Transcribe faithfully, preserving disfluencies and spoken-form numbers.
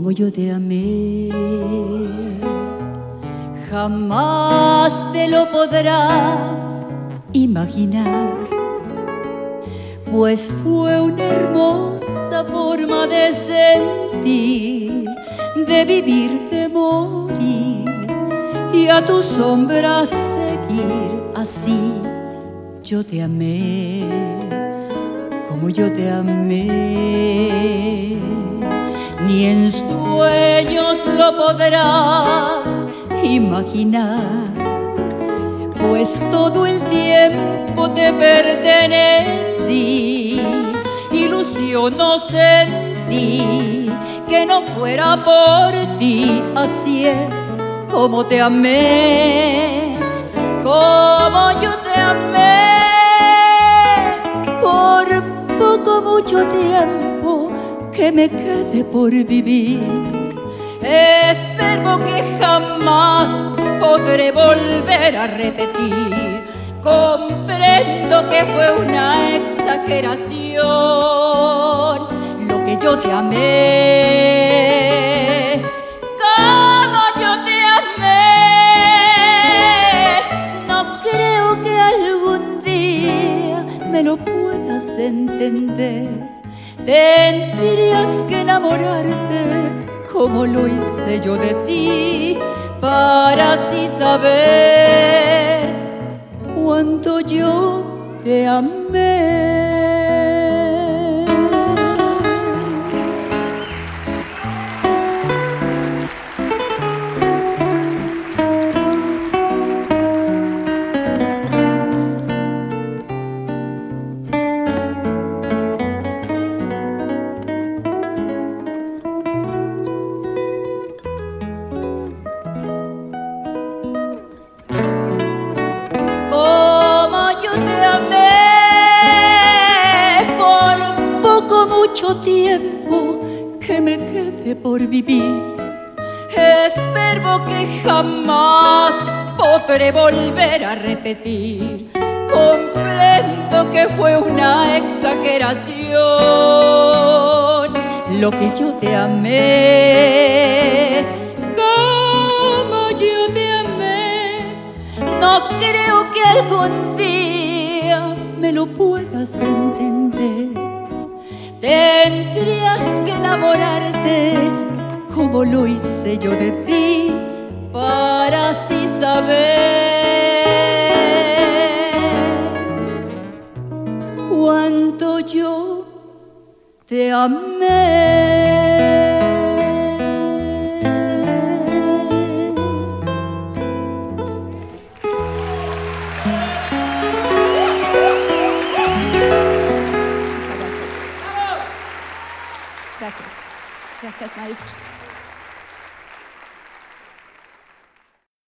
como yo te amé. Jamás te lo podrás imaginar, pues fue una hermosa forma de sentir, de vivir, de morir y a tu sombra seguir. Así yo te amé, como yo te amé. Ni en sueños lo podrás imaginar, pues todo el tiempo te pertenecí. Ilusión no sentí que no fuera por ti. Así es como te amé, como yo te amé. Por poco, mucho tiempo que me quede por vivir, es verbo que jamás podré volver a repetir. Comprendo que fue una exageración lo que yo te amé, como yo te amé. No creo que algún día me lo puedas entender. Tendrías que enamorarte como lo hice yo de ti, para así saber cuánto yo te amé. Mucho tiempo que me quede por vivir, es verbo que jamás podré volver a repetir. Comprendo que fue una exageración lo que yo te amé, como yo te amé. No creo que algún día me lo puedas entender. Tendrías que enamorarte como lo hice yo de ti, para así saber cuánto yo te amé. Gracias. Gracias, maestros.